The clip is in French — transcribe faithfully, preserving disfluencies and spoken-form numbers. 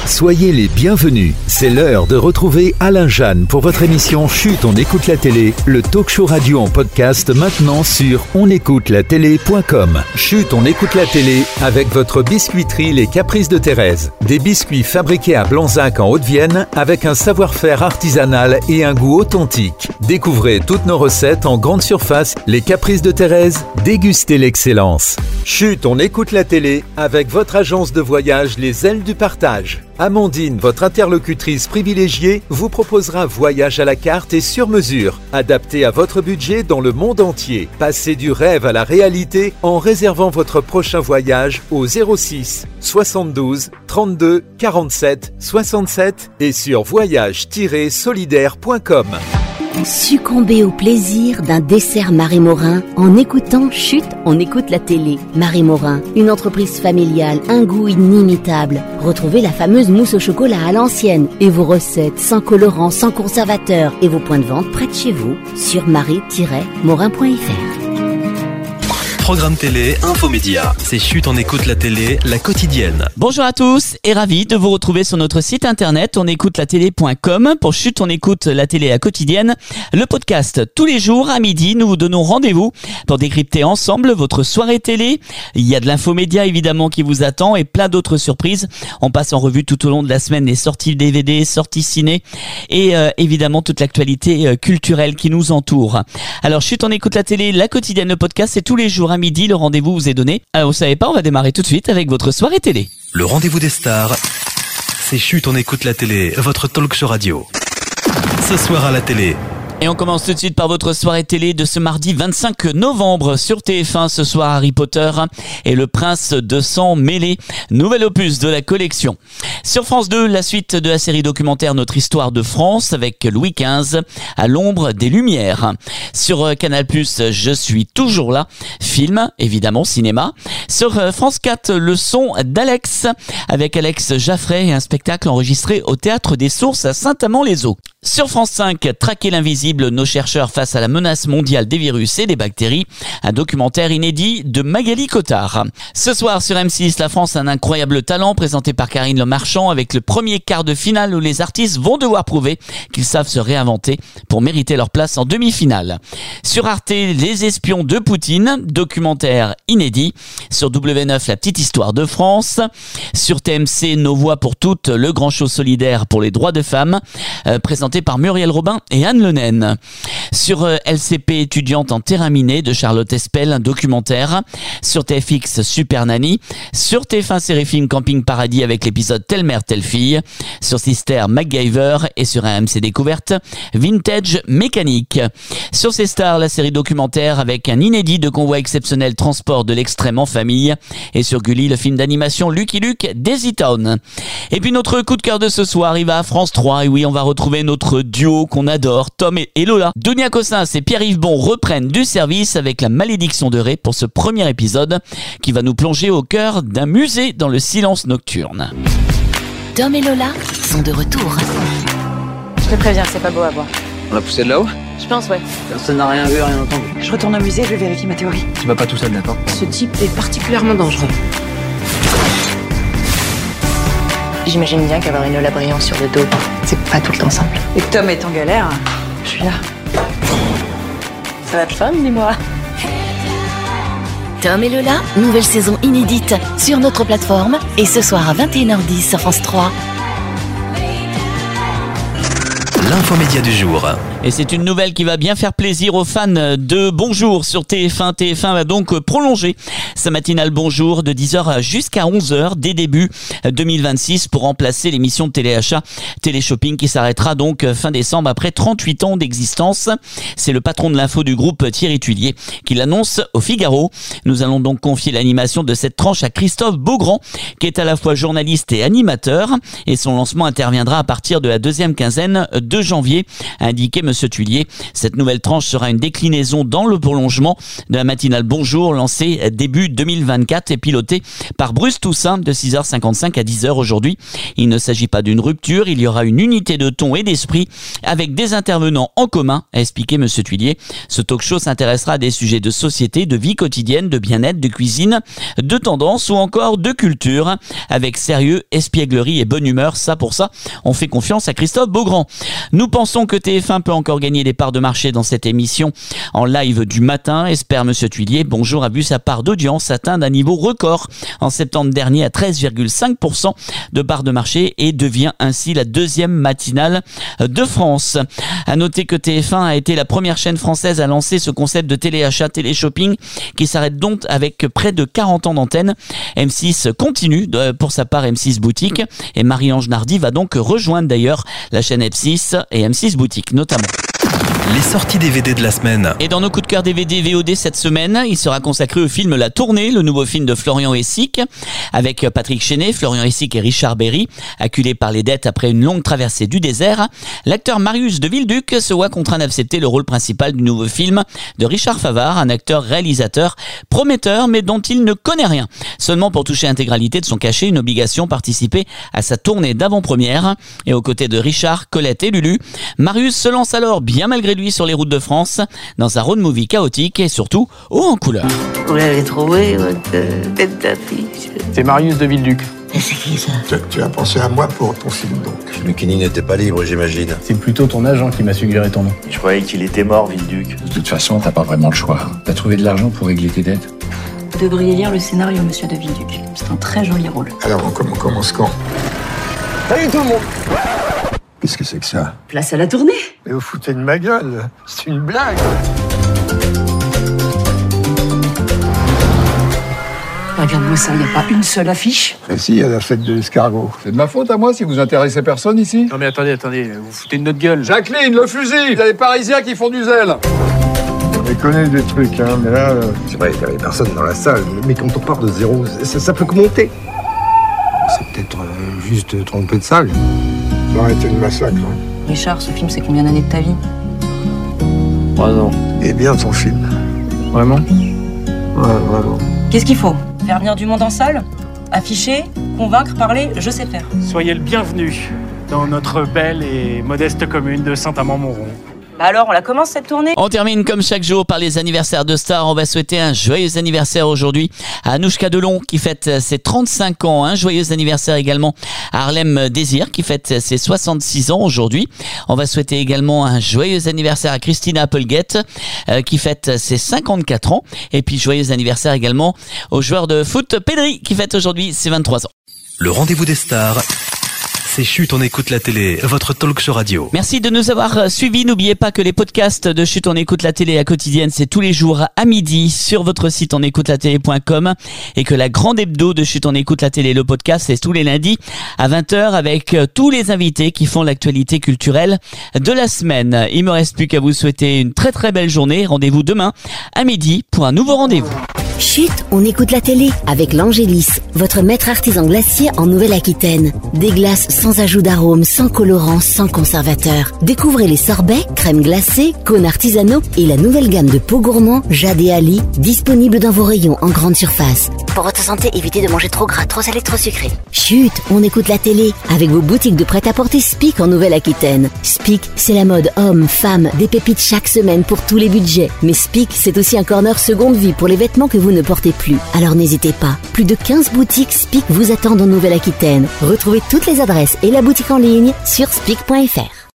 Soyez les bienvenus. C'est l'heure de retrouver Alain Jeanne pour votre émission Chut, on écoute la télé, le talk show radio en podcast maintenant sur on écoute la télé point com. Chut, on écoute la télé avec votre biscuiterie Les Caprices de Thérèse. Des biscuits fabriqués à Blanzac en Haute-Vienne avec un savoir-faire artisanal et un goût authentique. Découvrez toutes nos recettes en grande surface. Les Caprices de Thérèse, dégustez l'excellence. Chut, on écoute la télé avec votre agence de voyage Les Ailes du Partage. Amandine, votre interlocutrice privilégiée, vous proposera voyage à la carte et sur mesure, adapté à votre budget dans le monde entier. Passez du rêve à la réalité en réservant votre prochain voyage au zéro six soixante-douze trente-deux quarante-sept soixante-sept et sur voyage tiret solidaire point com. Succombez au plaisir d'un dessert Marie Morin en écoutant Chut, on écoute la télé. Marie Morin, une entreprise familiale, un goût inimitable. Retrouvez la fameuse mousse au chocolat à l'ancienne et vos recettes sans colorant, sans conservateur et vos points de vente près de chez vous sur marie tiret morin point f r. Programme télé, infomédia. C'est Chut, on écoute la télé, la quotidienne. Bonjour à tous et ravi de vous retrouver sur notre site internet on écoute la télé point com pour Chut, on écoute la télé, la quotidienne. Le podcast, tous les jours à midi, nous vous donnons rendez-vous pour décrypter ensemble votre soirée télé. Il y a de l'infomédia évidemment qui vous attend et plein d'autres surprises. On passe en revue tout au long de la semaine les sorties D V D, sorties ciné et euh, évidemment toute l'actualité euh, culturelle qui nous entoure. Alors Chut, on écoute la télé, la quotidienne, le podcast, c'est tous les jours à midi, le rendez-vous vous est donné. Alors vous savez pas, on va démarrer tout de suite avec votre soirée télé. Le rendez-vous des stars, c'est Chut, on écoute la télé, votre talk show radio. Ce soir à la télé. Et on commence tout de suite par votre soirée télé de ce mardi vingt-cinq novembre sur T F un. Ce soir, Harry Potter et le prince de sang mêlé, nouvel opus de la collection. Sur France deux, la suite de la série documentaire Notre Histoire de France avec Louis quinze à l'ombre des Lumières. Sur Canal plus, Je suis toujours là, film, évidemment cinéma. Sur France quatre, Le son d'Alex avec Alex Jaffray et un spectacle enregistré au Théâtre des Sources à Saint-Amand-les-Eaux. Sur France cinq, Traquer l'invisible, nos chercheurs face à la menace mondiale des virus et des bactéries, un documentaire inédit de Magali Cotard. Ce soir sur M six, La France a un incroyable talent présenté par Karine Le Marchand avec le premier quart de finale où les artistes vont devoir prouver qu'ils savent se réinventer pour mériter leur place en demi-finale. Sur Arte, Les espions de Poutine, documentaire inédit. Sur W neuf, La petite histoire de France. Sur T M C, Nos voix pour toutes, le grand show solidaire pour les droits de femmes, euh, présenté par Muriel Robin et Anne Le Naine. Sur euh, L C P étudiante en terrain miné de Charlotte Espel, un documentaire. Sur T F X, Super Nanny. Sur T F un série film Camping Paradis avec l'épisode Telle mère, telle fille. Sur Sister, MacGyver. Et sur A M C Découverte, Vintage Mécanique. Sur C Star, la série documentaire avec un inédit de convoi exceptionnel transport de l'extrême en famille. Et sur Gulli, le film d'animation Lucky Luke, Daisy Town. Et puis notre coup de cœur de ce soir, il va à France trois. Et oui, on va retrouver notre duo qu'on adore, Tom et Lola. Dunia Cossins et Pierre-Yves Bon reprennent du service avec La malédiction de Ré pour ce premier épisode qui va nous plonger au cœur d'un musée dans le silence nocturne. Tom et Lola sont de retour. Je te préviens, c'est pas beau à voir. On l'a poussé de là-haut ? Je pense, ouais. Personne n'a rien vu, rien entendu. Je retourne au musée, je vérifie ma théorie. Tu vas pas tout seul, d'accord ? Ce type est particulièrement dangereux. J'imagine bien qu'avoir une Lola brillante sur le dos, c'est pas tout le temps simple. Et que Tom est en galère, je suis là. Ça va être fun, dis-moi. Tom et Lola, nouvelle saison inédite sur notre plateforme et ce soir à vingt et une heures dix sur France trois. L'infomédia du jour. Et c'est une nouvelle qui va bien faire plaisir aux fans de Bonjour sur T F un. T F un va donc prolonger sa matinale Bonjour de dix heures jusqu'à onze heures dès début deux mille vingt-six pour remplacer l'émission de téléachat Téléshopping qui s'arrêtera donc fin décembre après trente-huit ans d'existence. C'est le patron de l'info du groupe Thierry Tuilier qui l'annonce au Figaro. Nous allons donc confier l'animation de cette tranche à Christophe Beaugrand qui est à la fois journaliste et animateur et son lancement interviendra à partir de la deuxième quinzaine de deux janvier, a indiqué Monsieur Thuillier. Cette nouvelle tranche sera une déclinaison dans le prolongement de la matinale Bonjour, lancée début deux mille vingt-quatre et pilotée par Bruce Toussaint de six heures cinquante-cinq à dix heures aujourd'hui. Il ne s'agit pas d'une rupture, il y aura une unité de ton et d'esprit avec des intervenants en commun, a expliqué Monsieur Thuillier. Ce talk show s'intéressera à des sujets de société, de vie quotidienne, de bien-être, de cuisine, de tendance ou encore de culture, avec sérieux, espièglerie et bonne humeur. Ça pour ça, on fait confiance à Christophe Beaugrand. Nous pensons que T F un peut encore gagner des parts de marché dans cette émission en live du matin, espère Monsieur Thuillier. Bonjour a vu sa part d'audience atteindre un niveau record en septembre dernier à treize virgule cinq pour cent de parts de marché et devient ainsi la deuxième matinale de France. À noter que T F un a été la première chaîne française à lancer ce concept de téléachat, télé-shopping qui s'arrête donc avec près de quarante ans d'antenne. M six continue pour sa part M six Boutique et Marie-Ange Nardi va donc rejoindre d'ailleurs la chaîne M six et M six Boutique notamment. Les sorties D V D de la semaine. Et dans nos coups de cœur D V D V O D cette semaine, il sera consacré au film La Tournée, le nouveau film de Florian Hessig, avec Patrick Chenet, Florian Hessig et Richard Berry. Acculé par les dettes après une longue traversée du désert, l'acteur Marius de Villeduc se voit contraint d'accepter le rôle principal du nouveau film de Richard Favard, un acteur-réalisateur prometteur mais dont il ne connaît rien. Seulement pour toucher l'intégralité de son cachet, une obligation, participer à sa tournée d'avant-première. Et aux côtés de Richard, Colette et Lulu, Marius se lance alors bien malgré lui sur les routes de France dans un road movie chaotique et surtout haut en couleur. Vous l'avez trouvé, votre tête d'affiche? C'est Marius de Villeduc. Mais c'est qui ça? Tu, tu as pensé à moi pour ton film donc. Lucchini n'était pas libre, j'imagine. C'est plutôt ton agent qui m'a suggéré ton nom. Je croyais qu'il était mort, Villeduc. De toute façon, t'as pas vraiment le choix. T'as trouvé de l'argent pour régler tes dettes. Vous devriez lire le scénario, Monsieur de Villeduc. C'est un très joli rôle. Alors on, on commence quand? Salut tout le monde. Qu'est-ce que c'est que ça? Place à la tournée. Mais vous foutez de ma gueule. C'est une blague. Regarde-moi ça, il n'y a pas une seule affiche. Mais si, il y a la fête de l'escargot. C'est de ma faute à moi si vous intéressez personne ici? Non mais attendez, attendez, vous foutez de notre gueule. Jacqueline, le fusil! Il y a des Parisiens qui font du zèle! On connaît des trucs, hein, mais là... Euh... C'est vrai, il n'y avait personne dans la salle, mais quand on part de zéro, ça, ça peut que monter. C'est peut-être euh, juste trompé de salle. Ça aurait été une massacre. Hein. Richard, ce film, c'est combien d'années de ta vie? Trois ans. Et bien ton film. Vraiment? Ouais, vraiment. Qu'est-ce qu'il faut? Faire venir du monde en salle? Afficher? Convaincre? Parler? Je sais faire. Soyez le bienvenu dans notre belle et modeste commune de Saint-Amand-Montrond. Bah alors, on la commence cette tournée? On termine comme chaque jour par les anniversaires de stars. On va souhaiter un joyeux anniversaire aujourd'hui à Anouchka Delon qui fête ses trente-cinq ans. Un joyeux anniversaire également à Harlem Désir qui fête ses soixante-six ans aujourd'hui. On va souhaiter également un joyeux anniversaire à Christina Applegate euh, qui fête ses cinquante-quatre ans. Et puis joyeux anniversaire également au joueur de foot Pedri qui fête aujourd'hui ses vingt-trois ans. Le rendez-vous des stars. C'est Chut, on écoute la télé, votre talk show radio. Merci de nous avoir suivis. N'oubliez pas que les podcasts de Chut, on écoute la télé à quotidienne, c'est tous les jours à midi sur votre site on écoute la télé point com et que la grande hebdo de Chut, on écoute la télé, le podcast, c'est tous les lundis à vingt heures avec tous les invités qui font l'actualité culturelle de la semaine. Il me reste plus qu'à vous souhaiter une très très belle journée. Rendez-vous demain à midi pour un nouveau rendez-vous. Chut, on écoute la télé avec l'Angélis, votre maître artisan glacier en Nouvelle-Aquitaine. Des glaces sans ajout d'arômes, sans colorant, sans conservateur. Découvrez les sorbets, crèmes glacées, cônes artisanaux et la nouvelle gamme de pots gourmands Jade et Ali, disponible dans vos rayons en grande surface. Pour votre santé, évitez de manger trop gras, trop salé, trop sucré. Chut, on écoute la télé avec vos boutiques de prêt-à-porter Spic en Nouvelle-Aquitaine. Spic, c'est la mode homme, femme, des pépites chaque semaine pour tous les budgets. Mais Spic, c'est aussi un corner seconde vie pour les vêtements que vous ne portez plus. Alors n'hésitez pas. Plus de quinze boutiques Spic vous attendent en Nouvelle-Aquitaine. Retrouvez toutes les adresses et la boutique en ligne sur spic point f r.